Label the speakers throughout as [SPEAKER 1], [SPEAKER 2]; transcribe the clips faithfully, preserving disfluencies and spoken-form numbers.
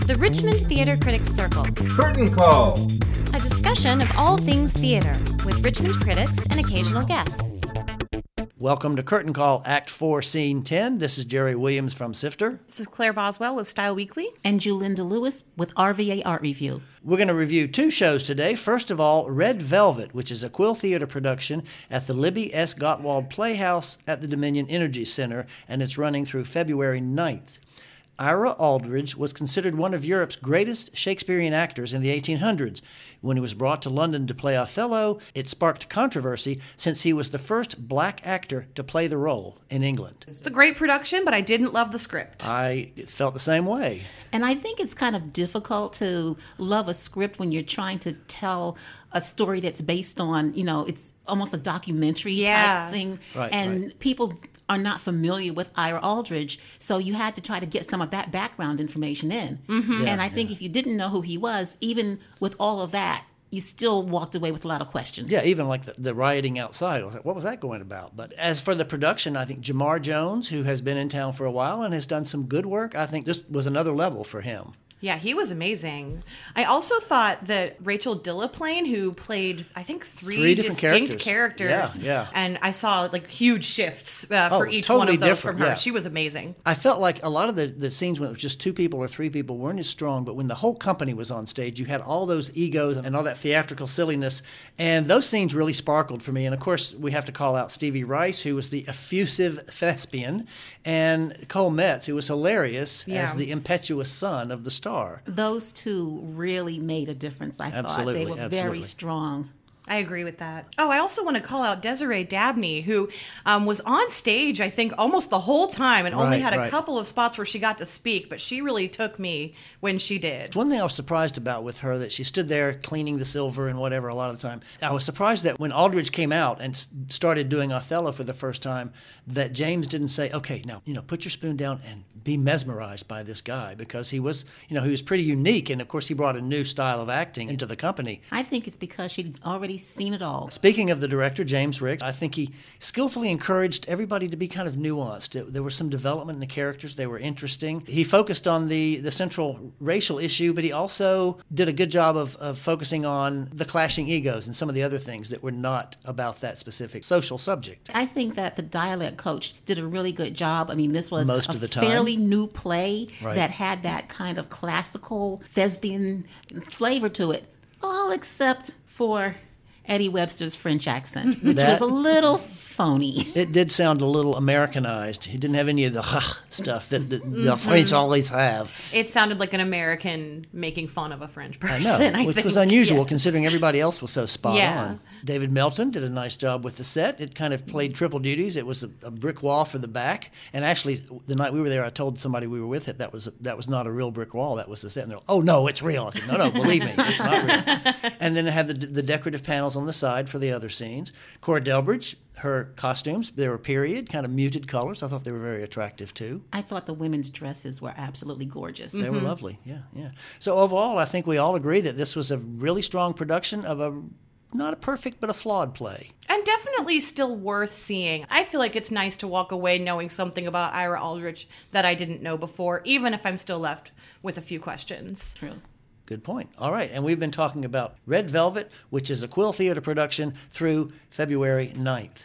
[SPEAKER 1] The Richmond Theater Critics Circle.
[SPEAKER 2] Curtain Call.
[SPEAKER 1] A discussion of all things theater with Richmond critics and occasional guests.
[SPEAKER 3] Welcome to Curtain Call, Act four, Scene ten. This is Jerry Williams from Sifter.
[SPEAKER 4] This is Claire Boswell with Style Weekly.
[SPEAKER 5] And Julinda Lewis with R V A Art Review.
[SPEAKER 3] We're going to review two shows today. First of all, Red Velvet, which is a Quill Theater production at the Libby S. Gottwald Playhouse at the Dominion Energy Center, and it's running through February ninth. Ira Aldridge was considered one of Europe's greatest Shakespearean actors in the eighteen hundreds. When he was brought to London to play Othello, it sparked controversy since he was the first black actor to play the role in England.
[SPEAKER 4] It's a great production, but I didn't love the script.
[SPEAKER 3] I felt the same way.
[SPEAKER 5] And I think it's kind of difficult to love a script when you're trying to tell a story that's based on, you know, it's almost a documentary
[SPEAKER 4] yeah.
[SPEAKER 5] type thing.
[SPEAKER 3] Right,
[SPEAKER 5] and
[SPEAKER 3] right.
[SPEAKER 5] people are not familiar with Ira Aldridge, so you had to try to get some of that background information in.
[SPEAKER 4] Mm-hmm.
[SPEAKER 3] Yeah,
[SPEAKER 5] and I think
[SPEAKER 3] yeah.
[SPEAKER 5] if you didn't know who he was, even with all of that, you still walked away with a lot of questions.
[SPEAKER 3] Yeah, even like the, the rioting outside. I was like, what was that going about? But as for the production, I think Jamar Jones, who has been in town for a while and has done some good work, I think this was another level for him.
[SPEAKER 4] Yeah, he was amazing. I also thought that Rachel Delaplane, who played, I think, three,
[SPEAKER 3] Three different
[SPEAKER 4] distinct
[SPEAKER 3] characters.
[SPEAKER 4] characters,
[SPEAKER 3] Yeah, yeah.
[SPEAKER 4] and I saw like huge shifts uh,
[SPEAKER 3] Oh,
[SPEAKER 4] for each
[SPEAKER 3] totally
[SPEAKER 4] one of those
[SPEAKER 3] different,
[SPEAKER 4] from her.
[SPEAKER 3] yeah.
[SPEAKER 4] She was amazing.
[SPEAKER 3] I felt like a lot of the, the scenes when it was just two people or three people weren't as strong, but when the whole company was on stage, you had all those egos and all that theatrical silliness, and those scenes really sparkled for me. And of course, we have to call out Stevie Rice, who was the effusive thespian, and Cole Metz, who was hilarious
[SPEAKER 4] Yeah.
[SPEAKER 3] as the impetuous son of the star.
[SPEAKER 5] Those two really made a difference, I
[SPEAKER 3] Absolutely,
[SPEAKER 5] thought. They were
[SPEAKER 3] absolutely.
[SPEAKER 5] very strong.
[SPEAKER 4] I agree with that. Oh, I also want to call out Desiree Dabney, who um, was on stage, I think, almost the whole time and only
[SPEAKER 3] Right,
[SPEAKER 4] had a
[SPEAKER 3] right.
[SPEAKER 4] couple of spots where she got to speak, but she really took me when she did.
[SPEAKER 3] One thing I was surprised about with her, that she stood there cleaning the silver and whatever a lot of the time. I was surprised that when Aldridge came out and s- started doing Othello for the first time, that James didn't say, okay, now, you know, put your spoon down and be mesmerized by this guy, because he was, you know, he was pretty unique. And of course, he brought a new style of acting into the company.
[SPEAKER 5] I think it's because she'd already seen it all.
[SPEAKER 3] Speaking of the director, James Ricks, I think he skillfully encouraged everybody to be kind of nuanced. It- there was some development in the characters. They were interesting. He focused on the, the central racial issue, but he also did a good job of, of focusing on the clashing egos and some of the other things that were not about that specific social subject.
[SPEAKER 5] I think that the dialect coach did a really good job. I mean, this was
[SPEAKER 3] Most
[SPEAKER 5] a
[SPEAKER 3] of the time.
[SPEAKER 5] fairly new play
[SPEAKER 3] Right.
[SPEAKER 5] that had that kind of classical thespian flavor to it, all except for Eddie Webster's French accent, which
[SPEAKER 3] That-
[SPEAKER 5] was a little phony.
[SPEAKER 3] It did sound a little Americanized. He didn't have any of the "huh" stuff that the, the French always have.
[SPEAKER 4] It sounded like an American making fun of a French
[SPEAKER 3] I
[SPEAKER 4] person,
[SPEAKER 3] know,
[SPEAKER 4] I
[SPEAKER 3] which
[SPEAKER 4] think.
[SPEAKER 3] was unusual
[SPEAKER 4] Yes.
[SPEAKER 3] considering everybody else was so spot
[SPEAKER 4] Yeah.
[SPEAKER 3] on. David Melton did a nice job with the set. It kind of played triple duties. It was a, a brick wall for the back, and actually, the night we were there, I told somebody we were with it that was that was not a real brick wall. That was the set. And they're like, "Oh no, it's real." I said, "No, no, believe me, it's not real." And then it had the, the decorative panels on the side for the other scenes. Cora Delbridge, her costumes, they were period, kind of muted colors. I thought they were very attractive too.
[SPEAKER 5] I thought the women's dresses were absolutely gorgeous.
[SPEAKER 3] They were lovely, yeah, yeah. So overall, I think we all agree that this was a really strong production of a, not a perfect, but a flawed play.
[SPEAKER 4] And definitely still worth seeing. I feel like it's nice to walk away knowing something about Ira Aldridge that I didn't know before, even if I'm still left with a few questions.
[SPEAKER 5] True.
[SPEAKER 3] Good point. All right, and we've been talking about Red Velvet, which is a Quill Theater production, through February ninth.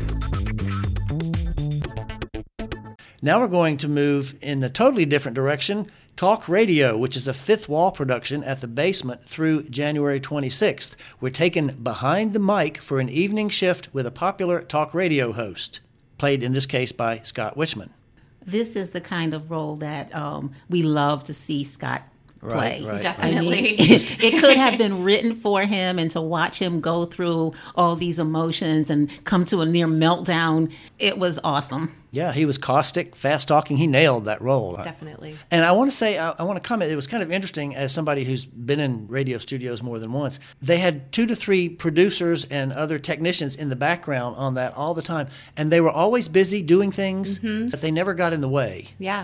[SPEAKER 3] Now we're going to move in a totally different direction. Talk Radio, which is a Fifth Wall production at the Basement through January twenty-sixth. We're taken behind the mic for an evening shift with a popular talk radio host, played in this case by Scott Wichman.
[SPEAKER 5] This is the kind of role that um, we love to see Scott play.
[SPEAKER 3] Right, right.
[SPEAKER 4] Definitely.
[SPEAKER 5] I mean, it, it could have been written for him, and to watch him go through all these emotions and come to a near meltdown, it was awesome.
[SPEAKER 3] Yeah, he was caustic, fast-talking. He nailed that role.
[SPEAKER 4] Definitely.
[SPEAKER 3] And I want to say, I, I want to comment, it was kind of interesting as somebody who's been in radio studios more than once. They had two to three producers and other technicians in the background on that all the time. And they were always busy doing things, but they never got in the way.
[SPEAKER 4] Yeah.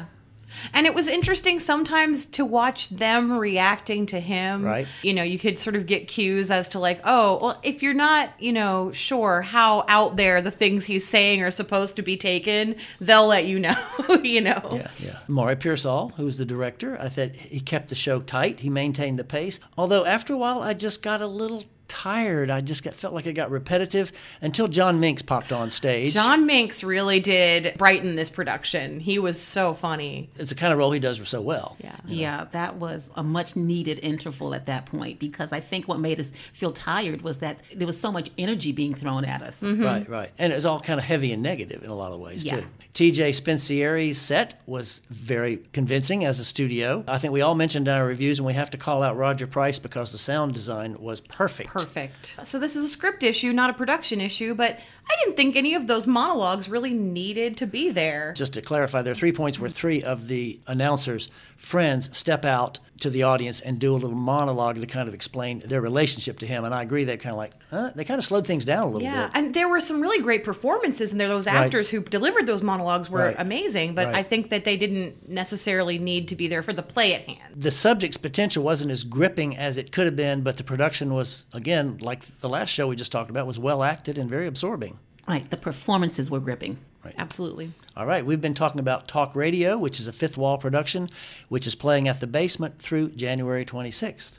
[SPEAKER 4] And it was interesting sometimes to watch them reacting to him.
[SPEAKER 3] Right.
[SPEAKER 4] You know, you could sort of get cues as to like, oh, well, if you're not, you know, sure how out there the things he's saying are supposed to be taken, they'll let you know, you know.
[SPEAKER 3] Yeah, yeah. Maury Pearsall, who's the director, I thought he kept the show tight. He maintained the pace. Although after a while, I just got a little tired. I just got, felt like it got repetitive until John Minks popped on stage.
[SPEAKER 4] John Minks really did brighten this production. He was so funny.
[SPEAKER 3] It's the kind of role he does so well.
[SPEAKER 4] Yeah.
[SPEAKER 5] Yeah, that was a much needed interval at that point, because I think what made us feel tired was that there was so much energy being thrown at us.
[SPEAKER 4] Mm-hmm.
[SPEAKER 3] Right, right. And it was all kind of heavy and negative in a lot of ways,
[SPEAKER 5] Yeah.
[SPEAKER 3] too. T J Spencieri's set was very convincing as a studio. I think we all mentioned in our reviews, and we have to call out Roger Price because the sound design was perfect.
[SPEAKER 4] Perfect. So this is a script issue, not a production issue, but I didn't think any of those monologues really needed to be there.
[SPEAKER 3] Just to clarify, there are three points where three of the announcers' friends step out to the audience and do a little monologue to kind of explain their relationship to him. And I agree, they're kind of like, huh? They kind of slowed things down a little
[SPEAKER 4] Yeah,
[SPEAKER 3] bit.
[SPEAKER 4] and there were some really great performances in there. Those
[SPEAKER 3] Right.
[SPEAKER 4] actors who delivered those monologues were
[SPEAKER 3] Right.
[SPEAKER 4] amazing, but
[SPEAKER 3] Right.
[SPEAKER 4] I think that they didn't necessarily need to be there for the play at hand.
[SPEAKER 3] The subject's potential wasn't as gripping as it could have been, but the production was, again, like the last show we just talked about, was well acted and very absorbing.
[SPEAKER 5] Right, the performances were gripping.
[SPEAKER 4] Absolutely.
[SPEAKER 3] All right, we've been talking about Talk Radio, which is a Fifth Wall production, which is playing at the Basement through January twenty-sixth.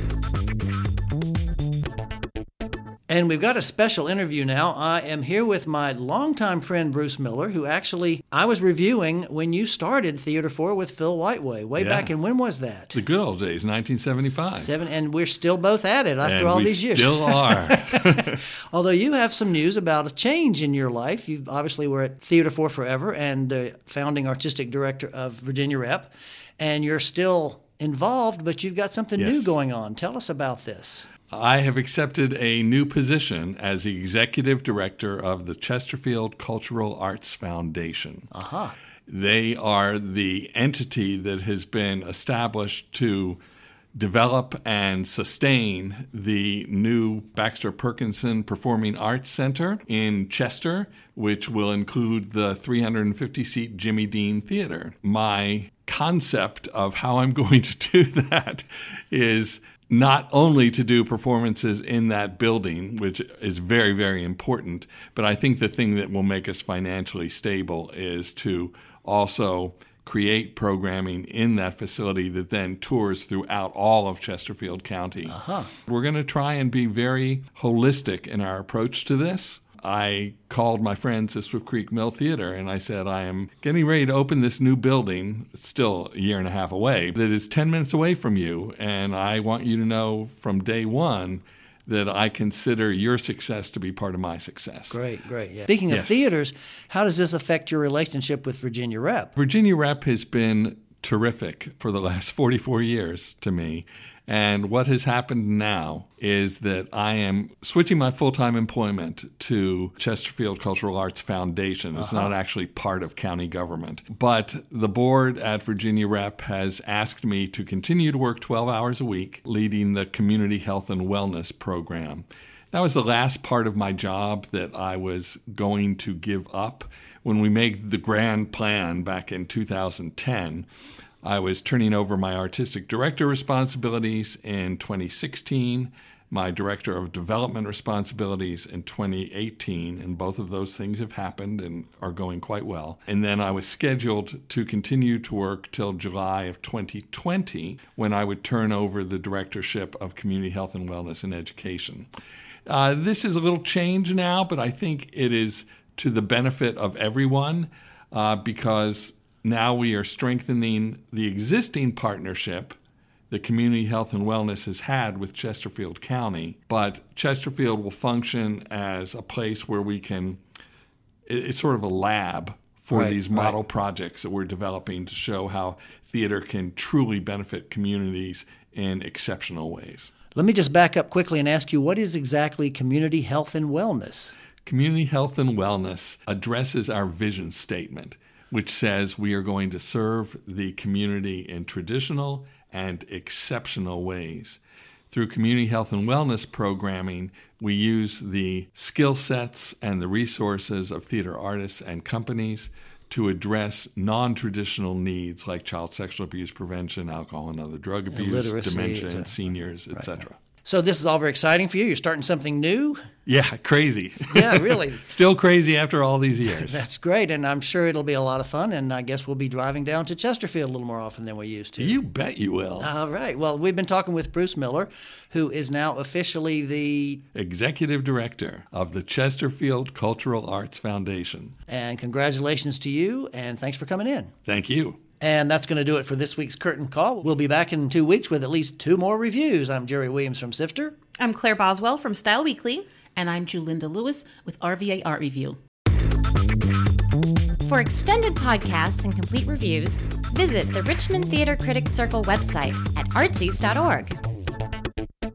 [SPEAKER 3] And we've got a special interview now. I am here with my longtime friend, Bruce Miller, who actually I was reviewing when you started Theater four with Phil Whiteway. Way
[SPEAKER 2] Yeah.
[SPEAKER 3] back in, when was that?
[SPEAKER 2] The good old days, nineteen seventy-five.
[SPEAKER 3] Seven, and we're still both at it after
[SPEAKER 2] and
[SPEAKER 3] all
[SPEAKER 2] we
[SPEAKER 3] these years.
[SPEAKER 2] still are.
[SPEAKER 3] Although you have some news about a change in your life. You obviously were at Theater four forever and the founding artistic director of Virginia Rep, and you're still involved, but you've got something
[SPEAKER 2] Yes.
[SPEAKER 3] new going on. Tell us about this.
[SPEAKER 2] I have accepted a new position as the executive director of the Chesterfield Cultural Arts Foundation.
[SPEAKER 3] Aha.
[SPEAKER 2] They are the entity that has been established to develop and sustain the new Baxter Perkinson Performing Arts Center in Chester, which will include the three hundred fifty seat Jimmy Dean Theater. My concept of how I'm going to do that is not only to do performances in that building, which is very, very important, but I think the thing that will make us financially stable is to also create programming in that facility that then tours throughout all of Chesterfield County.
[SPEAKER 3] Uh-huh.
[SPEAKER 2] We're going to try and be very holistic in our approach to this. I called my friends at Swift Creek Mill Theater and I said, I am getting ready to open this new building, it's still a year and a half away, that is ten minutes away from you. And I want you to know from day one that I consider your success to be part of my success.
[SPEAKER 3] Great, great. Yeah. Speaking of
[SPEAKER 2] Yes.
[SPEAKER 3] theaters, how does this affect your relationship with Virginia Rep?
[SPEAKER 2] Virginia Rep has been terrific for the last forty-four years to me. And what has happened now is that I am switching my full-time employment to Chesterfield Cultural Arts Foundation. It's
[SPEAKER 3] Uh-huh.
[SPEAKER 2] not actually part of county government. But the board at Virginia Rep has asked me to continue to work twelve hours a week, leading the Community Health and Wellness program. That was the last part of my job that I was going to give up. When we made the grand plan back in two thousand ten, I was turning over my artistic director responsibilities in twenty sixteen, my director of development responsibilities in twenty eighteen, and both of those things have happened and are going quite well. And then I was scheduled to continue to work till July of twenty twenty, when I would turn over the directorship of Community Health and Wellness and Education. Uh, this is a little change now, but I think it is to the benefit of everyone uh, because now we are strengthening the existing partnership that Community Health and Wellness has had with Chesterfield County. But Chesterfield will function as a place where we can, it's sort of a lab for
[SPEAKER 3] Right,
[SPEAKER 2] these model
[SPEAKER 3] right.
[SPEAKER 2] projects that we're developing to show how theater can truly benefit communities in exceptional ways.
[SPEAKER 3] Let me just back up quickly and ask you, what is exactly Community Health and Wellness?
[SPEAKER 2] Community Health and Wellness addresses our vision statement, which says we are going to serve the community in traditional and exceptional ways. Through Community Health and Wellness programming, we use the skill sets and the resources of theater artists and companies to address non-traditional needs like child sexual abuse prevention, alcohol and other drug abuse,
[SPEAKER 3] Illiteracy,
[SPEAKER 2] dementia
[SPEAKER 3] et
[SPEAKER 2] in seniors, et cetera.
[SPEAKER 3] So this is all very exciting for you. You're starting something new.
[SPEAKER 2] Yeah, crazy.
[SPEAKER 3] Yeah, really.
[SPEAKER 2] Still crazy after all these years.
[SPEAKER 3] That's great, and I'm sure it'll be a lot of fun, and I guess we'll be driving down to Chesterfield a little more often than we used to.
[SPEAKER 2] You bet you will.
[SPEAKER 3] All right. Well, we've been talking with Bruce Miller, who is now officially the
[SPEAKER 2] Executive Director of the Chesterfield Cultural Arts Foundation.
[SPEAKER 3] And congratulations to you, and thanks for coming in.
[SPEAKER 2] Thank you.
[SPEAKER 3] And that's going to do it for this week's Curtain Call. We'll be back in two weeks with at least two more reviews. I'm Jerry Williams from Sifter.
[SPEAKER 4] I'm Claire Boswell from Style Weekly.
[SPEAKER 5] And I'm Julinda Lewis with R V A Art Review.
[SPEAKER 1] For extended podcasts and complete reviews, visit the Richmond Theater Critics Circle website at artsies dot org.